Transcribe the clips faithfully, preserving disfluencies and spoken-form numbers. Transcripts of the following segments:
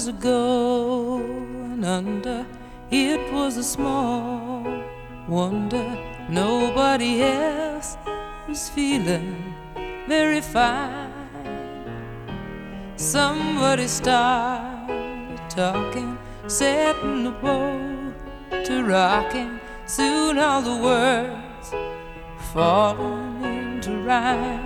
years ago, and under it was a small wonder nobody else was feeling very fine. Somebody started talking, setting the boat to rocking. Soon all the words falling into rhyme.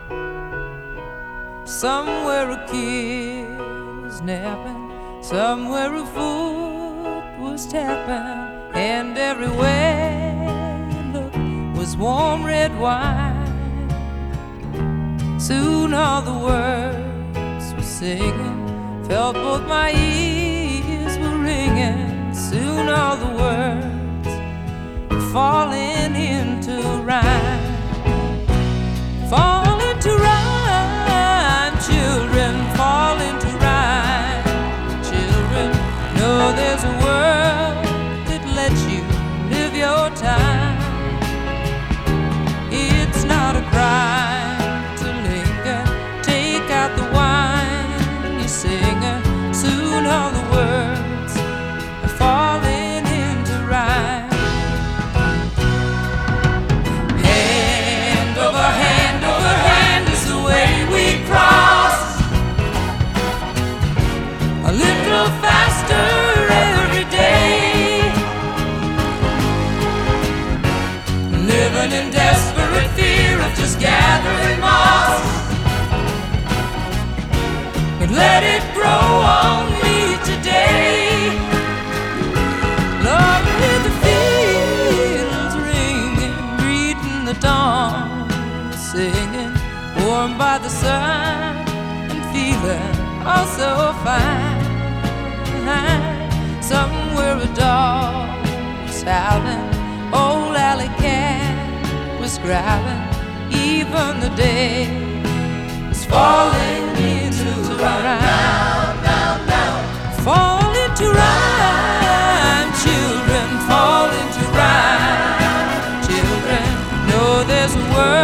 Somewhere a kid was napping, somewhere a foot was tapping, and everywhere you looked was warm red wine. Soon all the words were singing, felt both my ears were ringing. Soon all the words were falling into rhyme. Fall into rhyme, children, fall into rhyme. Children, know there's a world that lets you live your time. It's not a crime to linger, take out the wine you're singing. Soon all the words are falling into rhyme. Hand over hand over hand is the way we cross. A little faster every day, living in desperate fear of just gathering moss. But let it grow on me today. Lord, hear the fields ringing, greeting the dawn, singing, warmed by the sun and feeling oh so fine. Somewhere a dog was howling, old alley cat was growling. Even the day was falling into rhyme. Fall into rhyme, children, fall into rhyme. Children, know there's a word